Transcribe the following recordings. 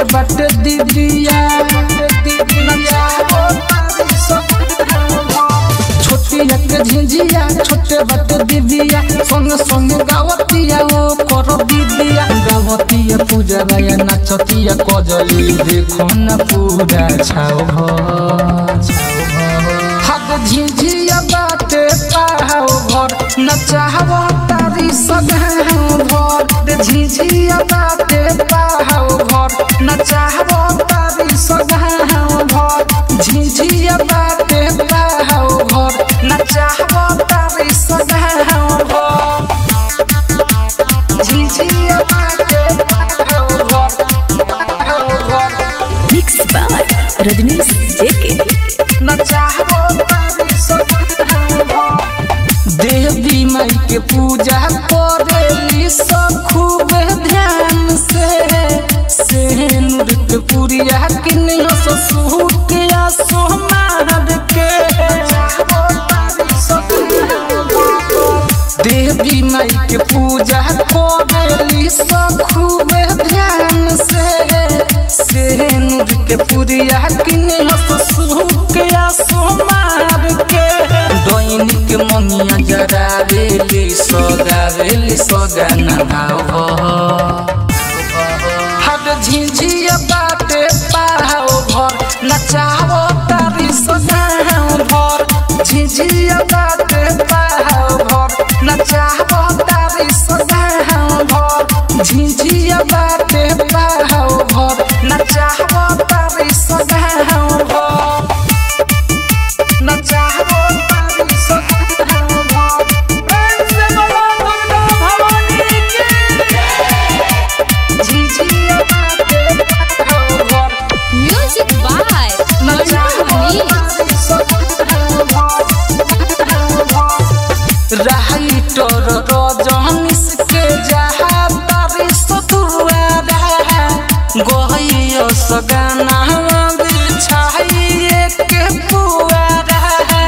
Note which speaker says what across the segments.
Speaker 1: बट दीदिया छोटिया के झिझिया छोटे बट दीदिया संग संग गावतिया ओ करो दीदिया गावतिया पूजा राया नाचतिया कजली देखो न पूरा छाओ हद झिझिया बाटे पाहाओ घर नचावो तारी सगाओ घर झिझिया बाटे पाहाओ घर नचावो तारी सगाओ घर झिझिया बाटे पाहाओ घर नचावो तारी सगाओ घर झिझिया बाटे पाहाओ घर
Speaker 2: मिक्स बाय रजनीश जेके
Speaker 1: नचावो तारी सगाओ घर देवी माई के पूजा करेली सब खूब ध्यान से नृत्य पुरिया किन्नो ससुर के सोमार के देवी माई के पूजा करेली सब खूब ध्यान से नृत्य पुरिया किन्नो ससुर के सोमार के दैनिक मनिया जरा रेली सगाना भाव हद झिझिया बाटे पाहाओ घर नचावो तारी सगाओ घर झिझिया बाटे पाहाओ घर नचावो तारी सगाओ घर झिझिया बाटे पाहाओ घर नचावो तारी सगाओ घर नचावो
Speaker 2: म्यूजिक बाय
Speaker 1: राइटर रजनीश के जहा तारी सतुआरा गहियो सगाना बिछाइए के पुआरा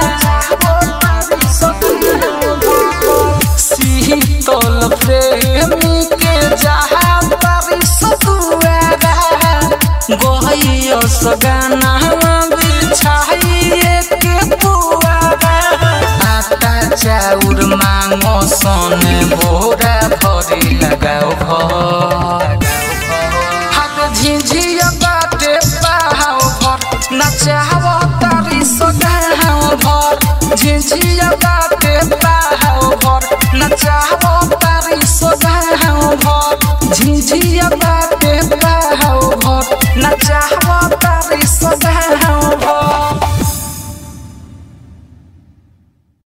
Speaker 1: शीतल प्रेमी के जहा तारी सतुआरा गहियो सगाना बिछाइए के पुआरा आटा चाउर मांगो सोने बो